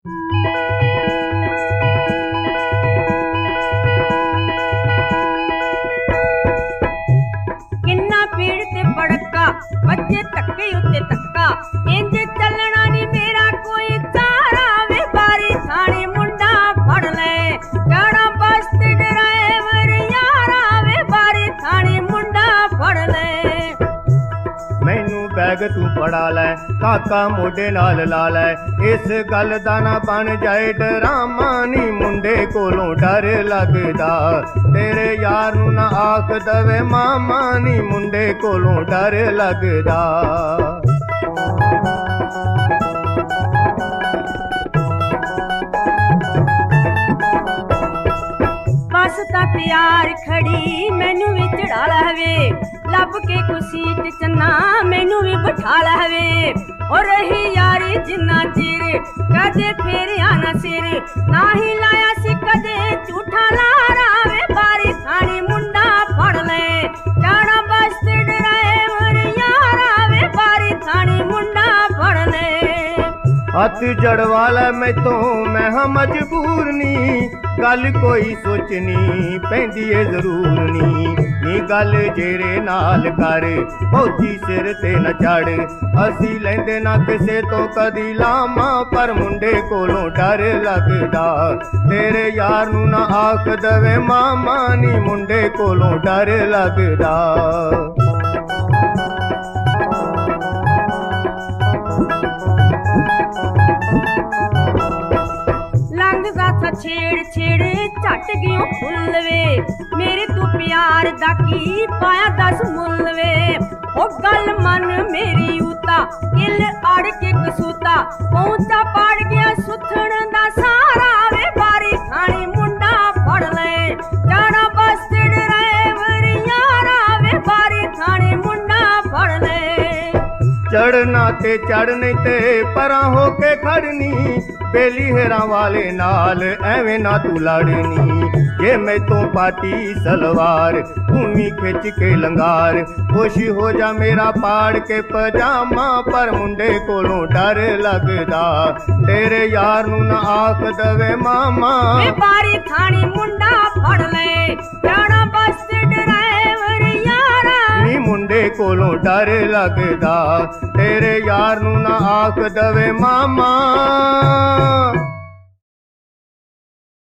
किन्ना भीड़ ते भड़का बच्चे धक्के उत्ते धक्का इंज चलना नी मेरा कोई चारा वे बारी थाने मुंडा फड़ ले चढ़ा बस ते ड्राइवर यारा वे बारी थाने मुंडा फड़ ले मैनू बैग तू फड़ा लै काका मोढे नाल ला लै इस गल दा ना बन जाए डरामा नी मुंडे कोलों डर लगदा तेरे यार नू ना आख दवे मामा नी मुंडे कोलों डर लगदा। बस तां तैयार खड़ी मैनू भी चढ़ा लवे लब के को सीट चन्ना मैनू भी बिठा लवे और रही यारी जिन्ना चिर कदे फेर आना सिर ना ही लाया सी कदे झूठा लारा वे बारी थानी मुंडा फड़ ले चढ़ा बस ते ड्राइवर यारा वे बारी थानी मुंडा फड़ ले हथ जड़वा लै मैथों मैं हाँ मजबूर नी गल कोई सोचनी पैंदी है जरूर नी गल जेरे नाल कर फौजी सिर ते न चढ़ असी लैंदे ना किसे तो कदी लामा पर मुंडे कोलों डर लगदा तेरे यार नू ना आख दवे मामा नी मुंडे कोलों डर लगदा। छेड़ छेड़ झट गयो फुल वे मेरे तू प्यार दा की पाया दस मुल वे ओ गल मन मेरी उता किल अड़ के कसूता पहुंचा पड़ गया सुथण दा सारा वे बारी थानी मुंडा फड़ ले चढ़ा बस ड्राइवर यारा वे बारी थानी मुंडा फड़ ले चढ़ना ते चढ़ने ते परा होके खड़नी बेली हेरा वाले नाल एवें ना तू लड़नी जे मैं तो पाटी सलवार भूमि खिंच के लंगार खुश हो जा मेरा पाड़ के पजामा पर मुंडे कोलों डर लगदा तेरे यार नू ना आख दवे मामा वे बारी थानी मुंडा फड़ ले चढ़ा बस ड्राइवर यारा नी मुंडे कोलों डर लगदा तेरे यार नू ना आख दवे मामा।